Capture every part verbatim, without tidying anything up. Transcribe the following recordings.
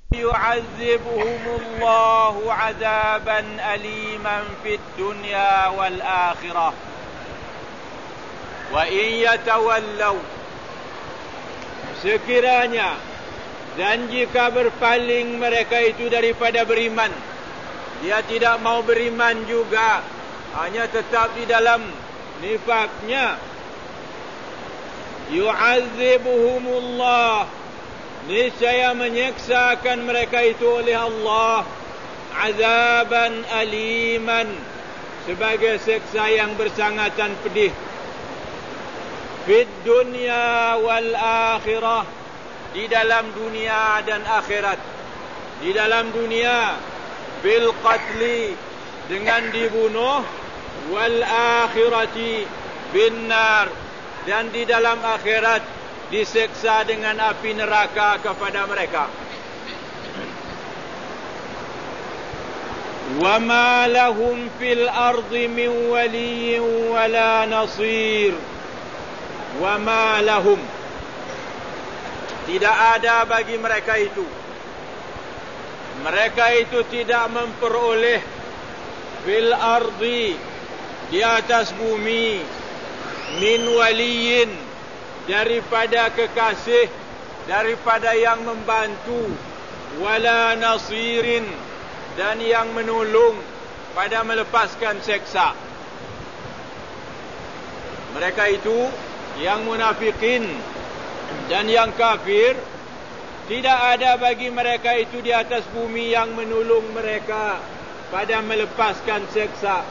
يعذبهم الله عذابا أليما في الدنيا والآخرة وإن يتولوا sekiranya dan jika berpaling mereka itu daripada beriman, dia tidak mau beriman juga, hanya tetap di dalam nifaknya, yu'adzibuhumullah, niscaya menyeksakan mereka itu oleh Allah, azaban aliman, sebagai seksa yang bersangatan pedih, fid dunya wal akhirah, di dalam dunia dan akhirat. Di dalam dunia bil qatli, dengan dibunuh, wal akhirati bin nar, dan di dalam akhirat diseksa dengan api neraka kepada mereka. Wa ma lahum fil ardi min waliyyin wala nasir. Wa ma lahum, tidak ada bagi mereka itu, mereka itu tidak memperoleh fil ardi, di atas bumi, min waliyin, daripada kekasih, daripada yang membantu, wala nasirin, dan yang menolong pada melepaskan seksa. Mereka itu yang munafikin dan yang kafir, tidak ada bagi mereka itu di atas bumi yang menolong mereka pada melepaskan seksa.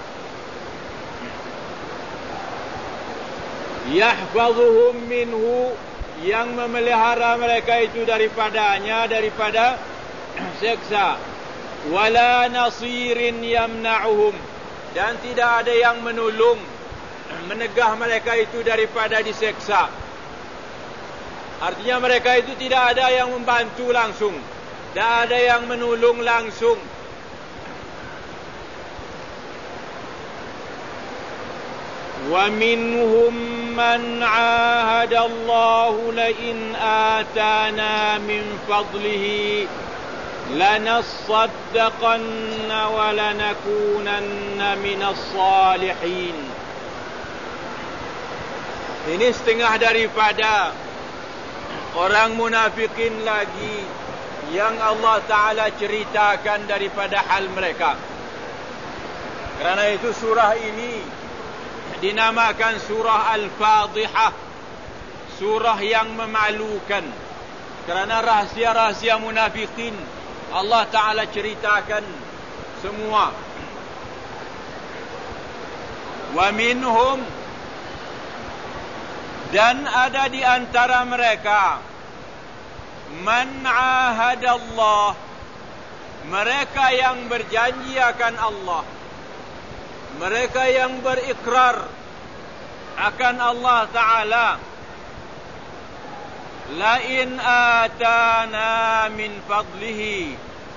Yahfazuhum minhu, yang memelihara mereka itu daripadanya, daripada seksa. Wala nasirin yamna'uhum, dan tidak ada yang menolong, menegah mereka itu daripada diseksa. Artinya mereka itu tidak ada yang membantu langsung, tidak ada yang menolong langsung. Wa minhum man 'ahada Allah la in atana min fadlihi lanasaddaqanna wa lanakunanna minas salihin. Ini setengah daripada orang munafikin lagi yang Allah Ta'ala ceritakan daripada hal mereka. Kerana itu surah ini dinamakan surah Al-Fadhihah, surah yang memalukan. Kerana rahsia-rahsia munafikin Allah Ta'ala ceritakan semua. Wa minhum, dan ada di antara mereka, man ahadallah, mereka yang berjanji akan Allah, mereka yang berikrar akan Allah Ta'ala, la in atana min fadlihi,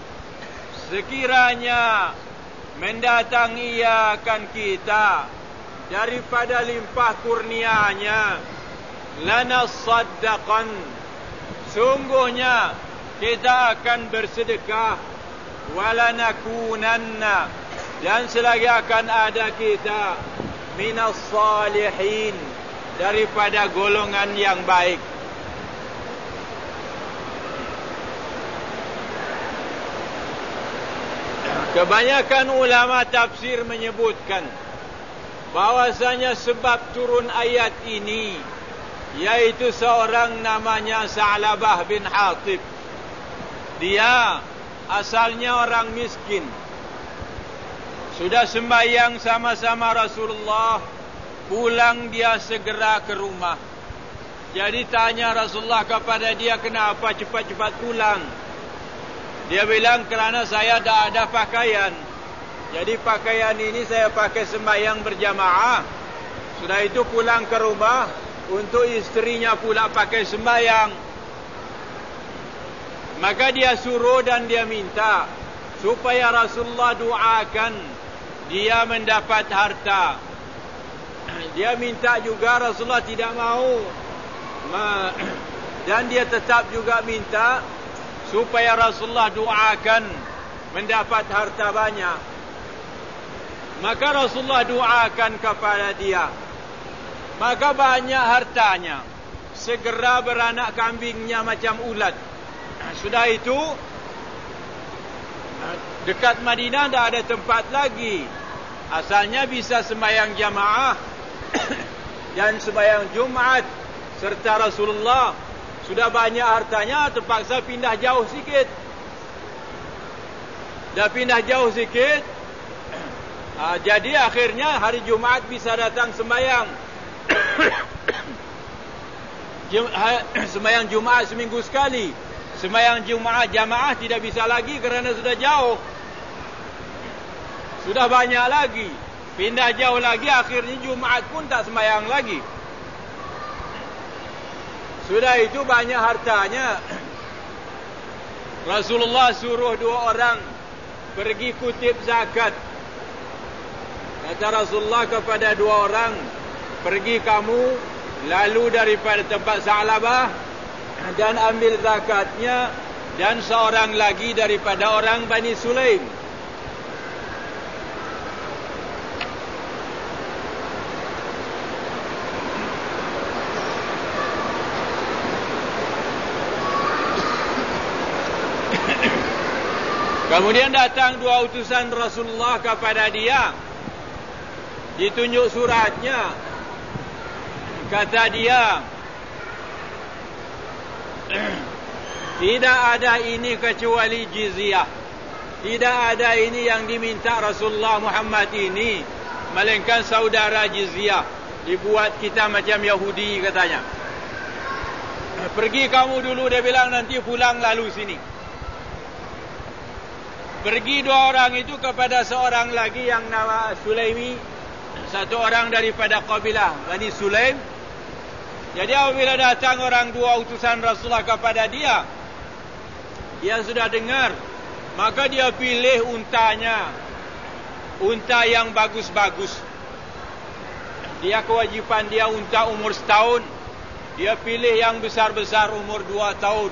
sekiranya mendatang ia akan kita daripada limpah kurnianya, lanasaddaqan, sungguhnya kita akan bersedekah, walanakunanna, dan selagi akan ada kita, minas salihin, daripada golongan yang baik. Kebanyakan ulama tafsir menyebutkan bahwasanya sebab turun ayat ini yaitu seorang namanya Sa'labah bin Hatib. Dia asalnya orang miskin. Sudah sembahyang sama-sama Rasulullah, pulang dia segera ke rumah. Jadi tanya Rasulullah kepada dia, kenapa cepat-cepat pulang? Dia bilang, kerana saya tak ada pakaian. Jadi pakaian ini saya pakai sembahyang berjamaah. Sudah itu pulang ke rumah, untuk istrinya pula pakai sembahyang. Maka dia suruh dan dia minta supaya Rasulullah doakan dia mendapat harta. Dia minta juga, Rasulullah tidak mau. Dan dia tetap juga minta supaya Rasulullah doakan mendapat harta banyak. Maka Rasulullah doakan kepada dia, maka banyak hartanya, segera beranak kambingnya macam ulat. Sudah itu dekat Madinah tidak ada tempat lagi. Asalnya bisa sembahyang jamaah dan sembahyang Jumat serta Rasulullah. Sudah banyak hartanya, terpaksa pindah jauh sikit. Dah pindah jauh sikit, ha, jadi akhirnya hari Jumat bisa datang sembahyang. Sembahyang Jumat seminggu sekali. Sembahyang Jumat jamaah tidak bisa lagi kerana sudah jauh. Sudah banyak lagi. Pindah jauh lagi, akhirnya Jumat pun tak sembahyang lagi. Sudah itu banyak hartanya. Rasulullah suruh dua orang pergi kutip zakat. Kata Rasulullah kepada dua orang, pergi kamu lalu daripada tempat Sa'labah dan ambil zakatnya, dan seorang lagi daripada orang Bani Sulaim. Kemudian datang dua utusan Rasulullah kepada dia, ditunjuk suratnya. Kata dia, tidak ada ini kecuali jizyah. Tidak ada ini yang diminta Rasulullah Muhammad ini, melainkan saudara jizyah. Dibuat kita macam Yahudi katanya. Pergi kamu dulu, dia bilang, nanti pulang lalu sini. Pergi dua orang itu kepada seorang lagi yang nama Sulaimi, satu orang daripada kabilah Bani Sulaim. Jadi apabila datang orang dua utusan Rasulullah kepada dia, dia sudah dengar, maka dia pilih untanya, unta yang bagus-bagus. Dia kewajipan dia unta umur setahun, dia pilih yang besar-besar umur dua tahun.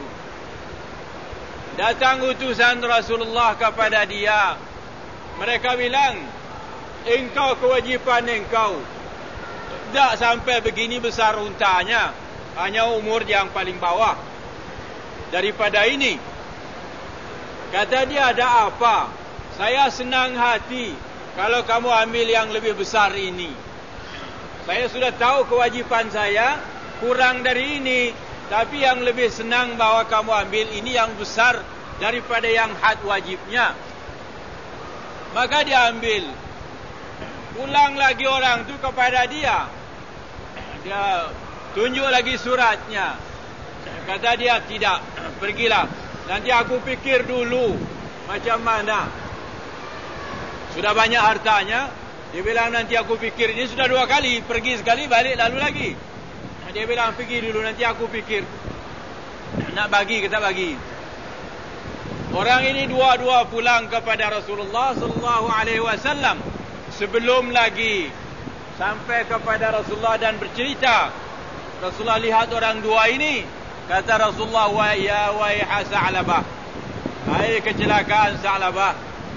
Datang utusan Rasulullah kepada dia. Mereka bilang, engkau kewajipan engkau tak sampai begini besar untanya, hanya umur yang paling bawah daripada ini. Kata dia, ada apa? Saya senang hati kalau kamu ambil yang lebih besar ini. Saya sudah tahu kewajipan saya kurang dari ini, tapi yang lebih senang bahwa kamu ambil ini yang besar daripada yang had wajibnya. Maka dia ambil. Pulang lagi orang tu kepada dia. Dia tunjuk lagi suratnya. Kata dia, tidak, pergilah. Nanti aku pikir dulu macam mana. Sudah banyak hartanya. Dia bilang, nanti aku pikir. Ini sudah dua kali. Pergi sekali, balik lalu lagi. Dia bilang, pergi dulu, nanti aku pikir. Nak bagi, kita bagi. Orang ini dua-dua pulang kepada Rasulullah sallallahu alaihi wasallam. Sebelum lagi sampai kepada Rasulullah dan bercerita, Rasulullah lihat orang dua ini. Kata Rasulullah, wa ya waiha Sa'labah, hai kecelakaan Sa'labah.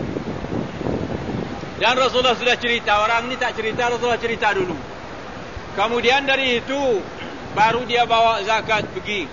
Dan Rasulullah sudah cerita. Orang ini tak cerita, Rasulullah cerita dulu. Kemudian dari itu baru dia bawa zakat pergi.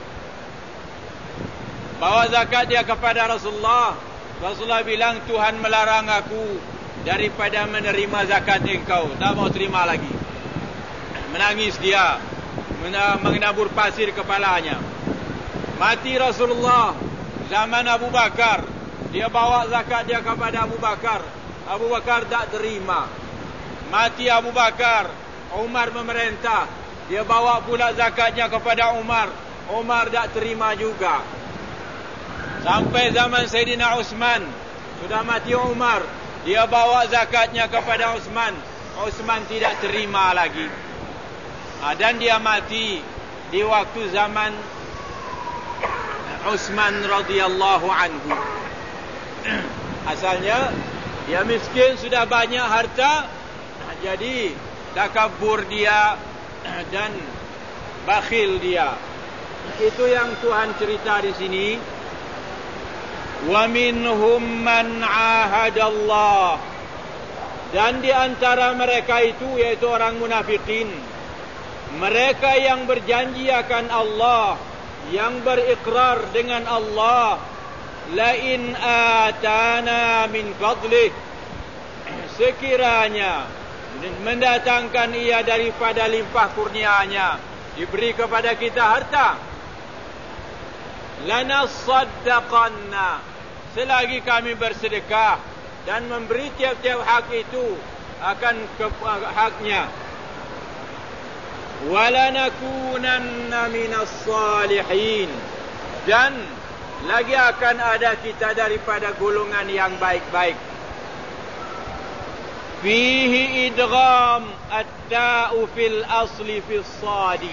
Bawa zakat dia kepada Rasulullah. Rasulullah bilang, Tuhan melarang aku daripada menerima zakat engkau. Tak mau terima lagi. Menangis dia, menabur pasir kepalanya. Mati Rasulullah zaman Abu Bakar. Dia bawa zakat dia kepada Abu Bakar. Abu Bakar tak terima. Mati Abu Bakar, Umar memerintah. Dia bawa pula zakatnya kepada Umar. Umar tak terima juga. Sampai zaman Sayyidina Uthman. Sudah mati Umar, dia bawa zakatnya kepada Uthman. Uthman tidak terima lagi. Ha, dan dia mati di waktu zaman Uthman radhiyallahu anhu. Asalnya dia miskin, sudah banyak harta, jadi takabur dia dan bakhil dia. Itu yang Tuhan cerita di sini. Wa minhum man ahadallah. Dan di antara mereka itu, yaitu orang munafikin, mereka yang berjanji akan Allah, yang berikrar dengan Allah, la in atana min fadlih, sekiranya mendatangkan ia daripada limpah kurnianya, diberi kepada kita harta, lanasaddaqanna, selagi kami bersedekah dan memberi tiap-tiap hak itu akan ke, haknya, walanakunanna minas salihin, dan lagi akan ada kita daripada golongan yang baik-baik. Fihi idgham at-ta'u fil asli fis sadi.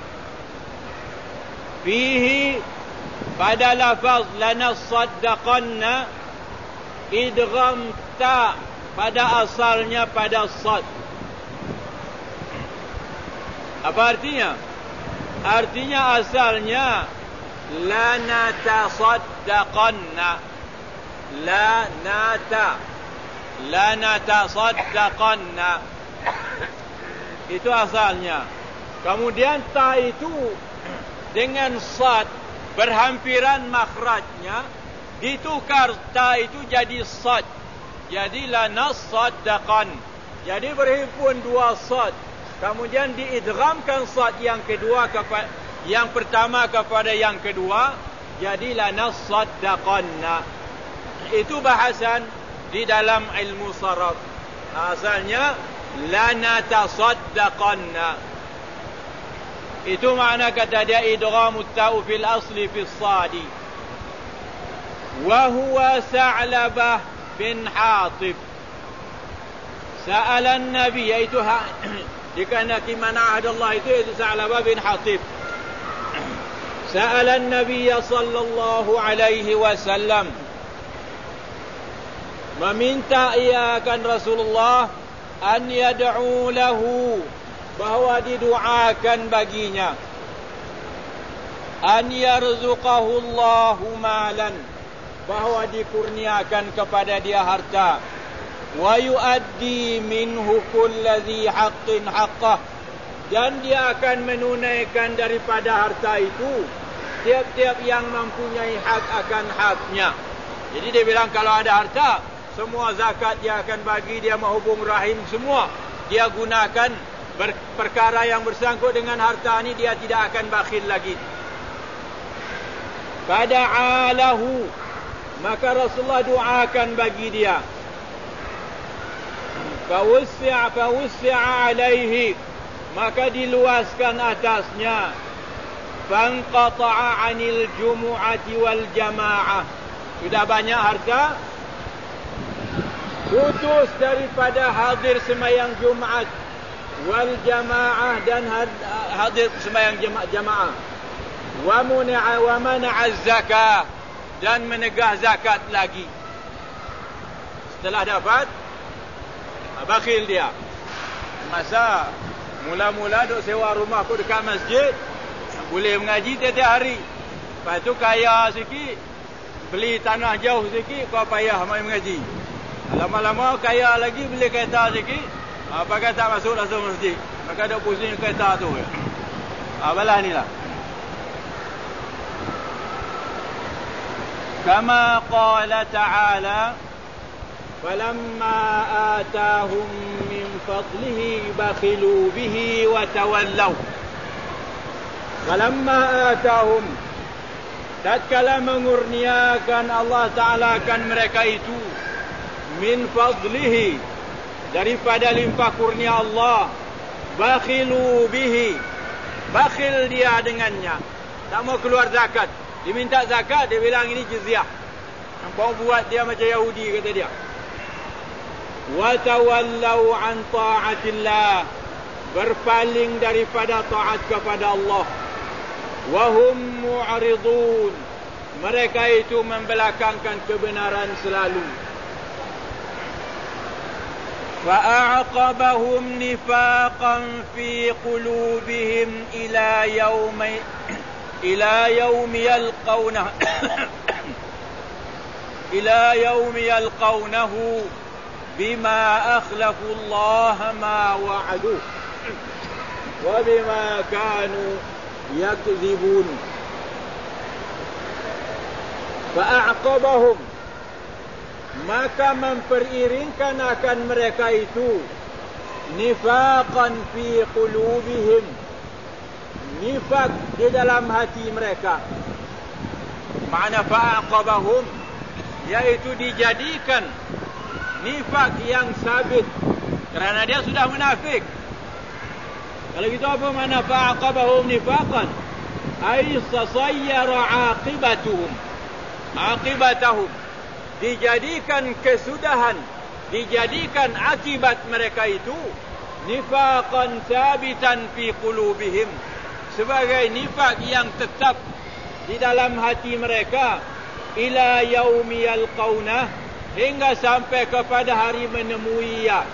Fihi, pada lafaz lanasaddaqanna, idgham ta pada asalnya pada sad. Apa artinya? Artinya asalnya la natasaddaqanna, la nata la natasaddaqanna, itu asalnya. Kemudian ta itu dengan sad berhampiran makhrajnya, ditukar ta itu jadi sad, jadi la nasaddaqan, jadi berhimpun dua sad, kemudian diidghamkan sad yang kedua kepada yang pertama kepada yang kedua, jadi la nasaddaqanna. Itu bahasan di dalam ilmu saraf. Asalnya la natasaddaqanna. Itu makna kata dia idghamut ta'u fil asli fis sadi. Wa huwa Sa'labah bin Hatib. Sa'ala an-nabi, iaitu dikarenakan mana Allah itu iaitu Sa'labah bin Hatib. Sa'ala an-nabiy sallallahu alaihi wasallam, meminta ia akan Rasulullah an yad'u lahu, bahawa didoakan baginya, an yarzuqahu Allahu malan, bahawa dikurniakan kepada dia harta, wa yuaddi minhu kulli haqqin haqqah, dan dia akan menunaikan daripada harta itu tiap-tiap yang mempunyai hak akan haknya. Jadi dia bilang kalau ada harta, semua zakat dia akan bagi, dia menghubung rahim semua dia gunakan, perkara yang bersangkut dengan harta ini dia tidak akan bakhil lagi. Fada'alahu, maka Rasulullah doakan bagi dia. Fawussi'a fawussi'a alaihi, maka diluaskan atasnya. Fanqata'a 'anil jumu'ati wal jama'ah, sudah banyak harta, putus daripada hadir sembahyang Jumaat, wal jamaah, dan hadir sembahyang jamaah, wa muna'a wa mana'a zakah, dan menegah zakat lagi. Setelah dapat, bakhil dia. Masa mula-mula duk sewa rumah aku dekat masjid, boleh mengaji tiap-tiap hari. Lepas tu kaya sikit, beli tanah jauh sikit, kau payah main mengaji. Lama-lama kaya lagi, beli kereta sikit, apa kata masuk langsung masjid, maka duk pusing kereta tu. Apalah ni lah. Kama qala ta'ala, falamma atahum min fadlihi bakhilu bihi wa tawallaw. Falamma atahum, tatkala mengurniakan Allah Ta'ala akan mereka itu, min fadlihi, daripada limpah kurnia Allah, bakhilu bihi, bakhil dia dengannya, tak mau keluar zakat. Diminta zakat, dia bilang ini jizyah, mau buat dia macam Yahudi, kata dia. Wa tawallau an ta'atillah, berpaling daripada taat kepada Allah. Wa hum mu'ridun, mereka itu membelakangkan kebenaran selalu. Fa'aqabahum nifaqan fi qulubihim ila yaumi ila yaumi yalqawna ila yaumi yalqawnahu bima akhlafu Allah ma wa'adu wa bima kanu yakdzibun. Fa'aqabahum, maka memperiringkan akan mereka itu nifaqan fi qulubihim, nifaq di dalam hati mereka. Makna fa'aqabahum, yaitu dijadikan nifaq yang sabit kerana dia sudah munafik. Kalau gitu apa makna fa'aqabahum nifaqan? Ay sasayyara aqibatuhum, aqibatahum, dijadikan kesudahan, dijadikan akibat mereka itu nifaqan sabitan fi qulubihim, sebagai nifaq yang tetap di dalam hati mereka, ila yaumi yalqaunah, hingga sampai kepada hari menemui ia.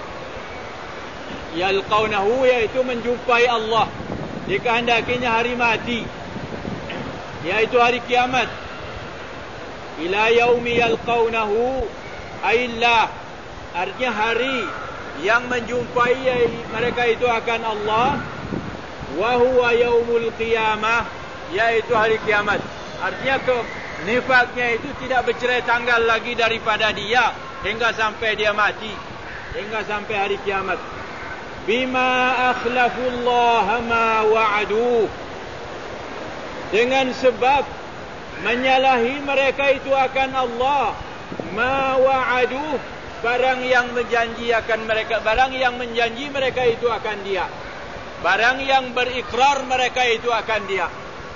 Yalqaunahu, yaitu menjumpai Allah, dikehendakinya hari mati, yaitu hari kiamat. Ila yaumi yalqaunahu aillah, artinya hari yang menjumpai mereka itu akan Allah. Wa huwa yaumul qiyamah, yaitu hari kiamat. Artinya ke nifaknya itu tidak bercerai tanggal lagi daripada dia hingga sampai dia mati, hingga sampai hari kiamat. Bima akhlafullah ma wa'adu, dengan sebab menyalahi mereka itu akan Allah, ma wa'adu, barang yang menjanji akan mereka, barang yang menjanji mereka itu akan dia, barang yang berikrar mereka itu akan dia.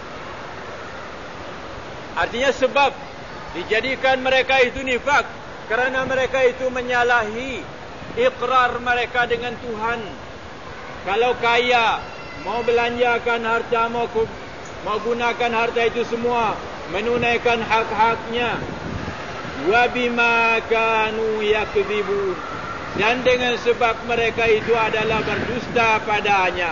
Artinya sebab dijadikan mereka itu nifak kerana mereka itu menyalahi ikrar mereka dengan Tuhan. Kalau kaya, mau belanjakan harta, mau, mau gunakan harta itu semua, menunaikan hak-haknya. Wa bima kanu yakdzibun, dan dengan sebab mereka itu adalah berdusta padanya.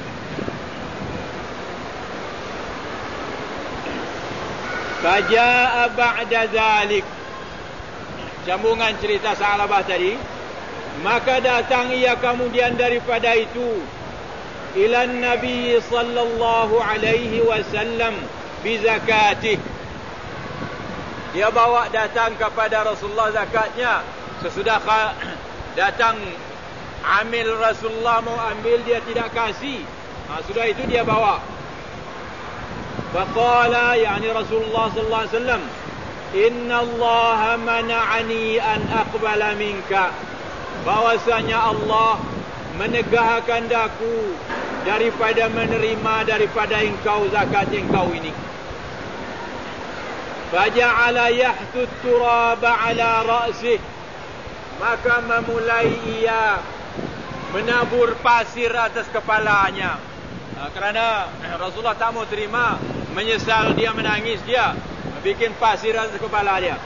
Faja'a ba'da zalik, sambungan cerita Sa'labah tadi. Maka datang ia kemudian daripada itu ila Nabi sallallahu alaihi wasallam bi zakatih, dia bawa datang kepada Rasulullah zakatnya. Sesudah datang amil Rasulullah mau ambil, dia tidak kasih, ha, sudah itu dia bawa. Faqala, yani Rasulullah sallallahu alaihi wasallam, inna Allah mana'ani an aqbala minka, bahwasanya Allah menegahkan daku daripada menerima daripada engkau zakat engkau ini. Faja'ala yahtu turaba ala ra'sih, maka memulai ia menabur pasir atas kepalanya. Ha, kerana Rasulullah tak mau terima, menyesal, dia menangis, dia bikin pasir atas kepala dia.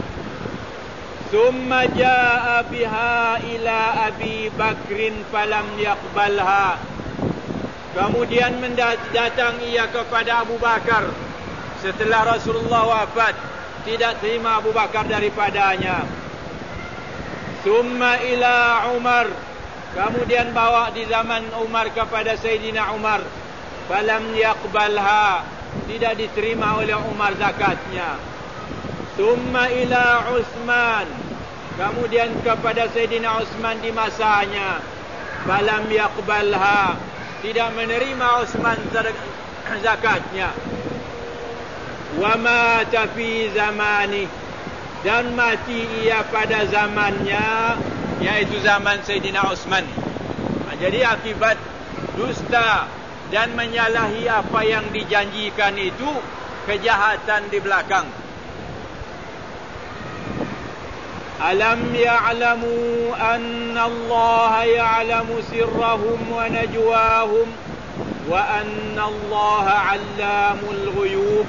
Thumma jaa biha ila Abi Bakrin falam yaqbalha, kemudian mendatang ia kepada Abu Bakar setelah Rasulullah wafat, tidak terima Abu Bakar daripadanya. Thumma ila Umar, kemudian bawa di zaman Umar kepada Sayyidina Umar, falam yaqbalha, tidak diterima oleh Umar zakatnya. Thumma ila Utsman, kemudian kepada Sayyidina Utsman di masanya, falam yaqbalha, tidak menerima Utsman zakatnya. Wa mata fi zamani, dan mati ia pada zamannya, yaitu zaman Sayyidina Utsman. Jadi akibat dusta dan menyalahi apa yang dijanjikan itu, kejahatan di belakang. Alam ya'lamu anna Allah ya'lamu sirrahum wa najwahum wa anna Allah 'allamul ghuyub.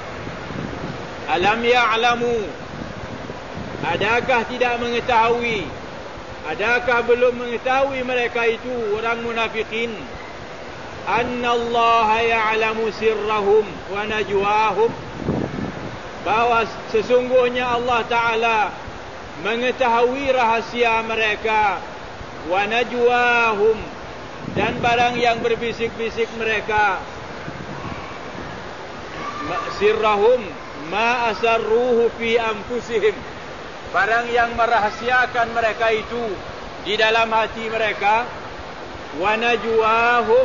Alam ya'lamu, adakah tidak mengetahui, adakah belum mengetahui mereka itu orang munafikin, anna Allah ya'lamu sirrahum wa najwahum, bahawa sesungguhnya Allah Ta'ala mengetahui rahasia mereka, wa najwahum, dan barang yang berbisik-bisik mereka, sirrahum ma asarruhu fi anfusihim, barang yang merahasiakan mereka itu di dalam hati mereka, wa najwahum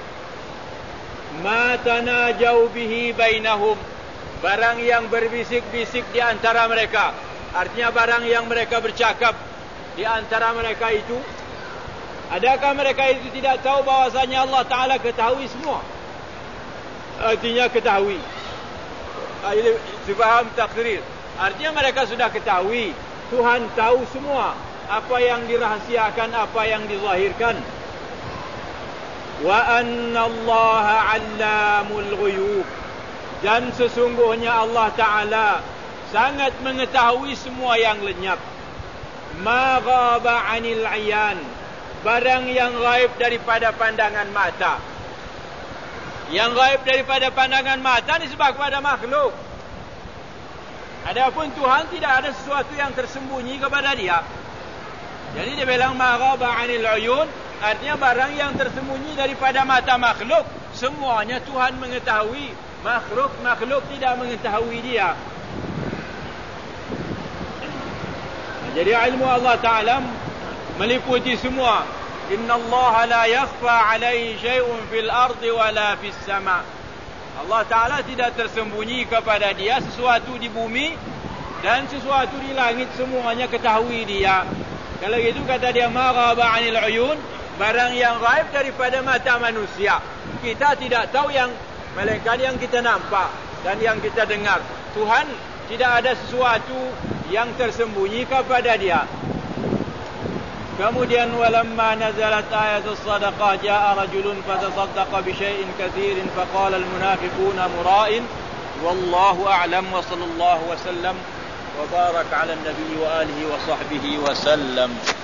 ma tanajau bihi bainahum, barang yang berbisik-bisik di antara mereka. Artinya barang yang mereka bercakap di antara mereka itu, adakah mereka itu tidak tahu bahwasanya Allah Ta'ala ketahui semua? Artinya ketahui, Subham takrir, artinya mereka sudah ketahui, Tuhan tahu semua apa yang dirahasiakan, apa yang dizahirkan. Wa anna Allaha 'allamul ghuyub, dan sesungguhnya Allah Ta'ala sangat mengetahui semua yang lenyap. Ma ghaba 'anil 'ayan, barang yang gaib daripada pandangan mata. Yang gaib daripada pandangan mata disebab kepada makhluk. Adapun Tuhan tidak ada sesuatu yang tersembunyi kepada dia. Jadi dia bilang ma ghaba 'anil 'uyun, artinya barang yang tersembunyi daripada mata makhluk, semuanya Tuhan mengetahui. Makhluk-makhluk tidak mengetahui dia. Jadi ilmu Allah Ta'ala meliputi semua. Inna Allah la yakhfa alaihi syai'un fil ardi wala fis sama'. Allah Ta'ala tidak tersembunyi kepada dia sesuatu di bumi dan sesuatu di langit, semuanya ketahui dia. Kalau gitu kata dia ma ghaba 'anil 'uyun, barang yang gaib daripada mata manusia. Kita tidak tahu yang malaikat yang kita nampak dan yang kita dengar. Tuhan tidak ada sesuatu yang tersembunyi kepada dia. Kemudian walamma nazalat ayatus sadaqah jaa rajulun fatasaddaqa bi syai'in katsirin faqala al munafiquna mura'in wallahu a'lam wa sallallahu wa sallam wa baraka 'ala an-nabiy wa alihi wa sahbihi wa sallam.